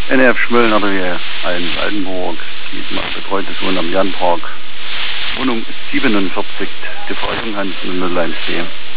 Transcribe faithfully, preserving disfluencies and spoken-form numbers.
N F Schmölln oder wie ein Altenburg, betreutes Wohnen am Janpark. Wohnung siebenundvierzig, die Verordnung Hans null eins D.